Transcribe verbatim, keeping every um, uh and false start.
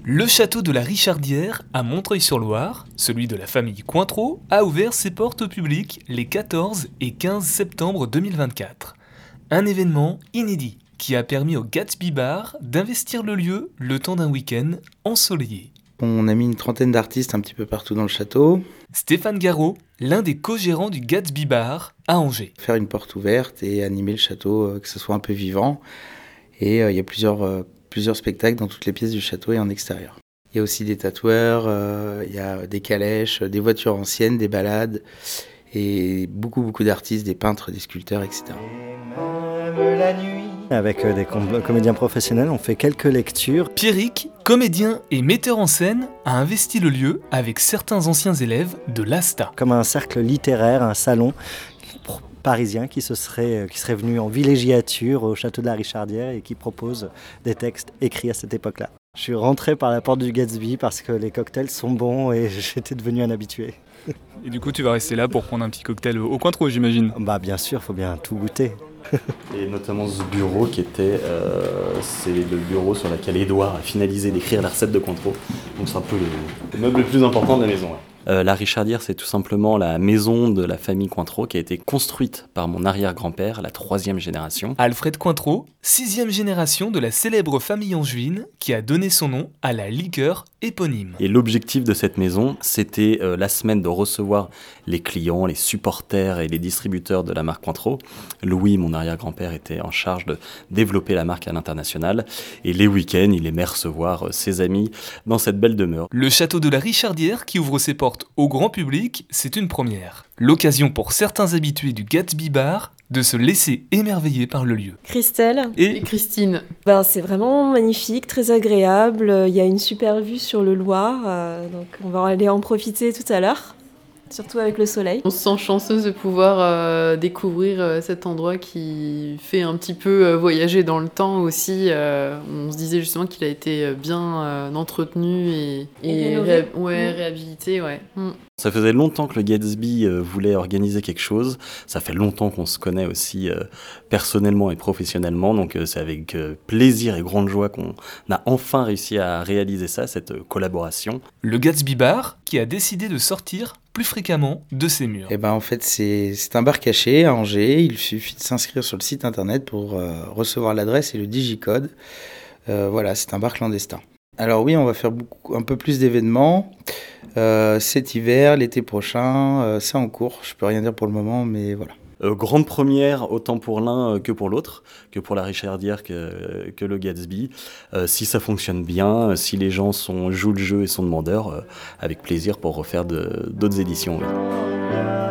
Le château de la Richardière à Montreuil-sur-Loire, celui de la famille Cointreau, a ouvert ses portes au public les quatorze et quinze septembre deux mille vingt-quatre. Un événement inédit qui a permis au Gatsby Bar d'investir le lieu le temps d'un week-end ensoleillé. On a mis une trentaine d'artistes un petit peu partout dans le château. Stéphane Garot, l'un des co-gérants du Gatsby Bar à Angers. Faire une porte ouverte et animer le château, euh, que ce soit un peu vivant. Et euh, il y a plusieurs, euh, plusieurs spectacles dans toutes les pièces du château et en extérieur. Il y a aussi des tatoueurs, euh, il y a des calèches, des voitures anciennes, des balades et beaucoup beaucoup d'artistes, des peintres, des sculpteurs, et cetera. Et même la nuit. Avec des com- comédiens professionnels, on fait quelques lectures. Pierrick, comédien et metteur en scène, a investi le lieu avec certains anciens élèves de l'A S T A. Comme un cercle littéraire, un salon parisien qui, se serait, qui serait venu en villégiature au château de la Richardière et qui propose des textes écrits à cette époque-là. Je suis rentré par la porte du Gatsby parce que les cocktails sont bons et j'étais devenu un habitué. Et du coup, tu vas rester là pour prendre un petit cocktail au Cointreau, j'imagine. Bah bien sûr, faut bien tout goûter. Et notamment ce bureau qui était, euh, c'est le bureau sur lequel Édouard a finalisé d'écrire la recette de Cointreau. Donc c'est un peu le, le meuble le plus important de la maison. Là. Euh, la Richardière, c'est tout simplement la maison de la famille Cointreau qui a été construite par mon arrière-grand-père, la troisième génération. Alfred Cointreau, sixième génération de la célèbre famille angevine qui a donné son nom à la liqueur éponyme. Et l'objectif de cette maison, c'était euh, la semaine de recevoir les clients, les supporters et les distributeurs de la marque Cointreau. Louis, mon arrière-grand-père, était en charge de développer la marque à l'international. Et les week-ends, il aimait recevoir euh, ses amis dans cette belle demeure. Le château de la Richardière qui ouvre ses portes au grand public, c'est une première. L'occasion pour certains habitués du Gatsby Bar de se laisser émerveiller par le lieu. Christelle et, et Christine. Ben, c'est vraiment magnifique, très agréable. Il y a une super vue sur le Loir, euh, donc on va aller en profiter tout à l'heure, surtout avec le soleil. On se sent chanceuse de pouvoir euh, découvrir euh, cet endroit qui fait un petit peu euh, voyager dans le temps aussi. Euh, on se disait justement qu'il a été bien euh, entretenu et, et, et ré- ouais, mmh. réhabilité. Ouais. Mmh. Ça faisait longtemps que le Gatsby euh, voulait organiser quelque chose. Ça fait longtemps qu'on se connaît aussi euh, personnellement et professionnellement. Donc euh, c'est avec euh, plaisir et grande joie qu'on a enfin réussi à réaliser ça, cette euh, collaboration. Le Gatsby Bar qui a décidé de sortir plus fréquemment de ses murs. Et ben en fait c'est, c'est un bar caché à Angers. Il suffit de s'inscrire sur le site internet pour euh, recevoir l'adresse et le digicode. Euh, voilà, c'est un bar clandestin. Alors oui, on va faire beaucoup, un peu plus d'événements euh, cet hiver, l'été prochain, euh, c'est en cours. Je peux rien dire pour le moment, mais voilà. Euh, grande première, autant pour l'un euh, que pour l'autre, que pour la Richardière que, que le Gatsby. Euh, si ça fonctionne bien, si les gens sont, jouent le jeu et sont demandeurs, euh, avec plaisir pour refaire de, d'autres éditions. Oui.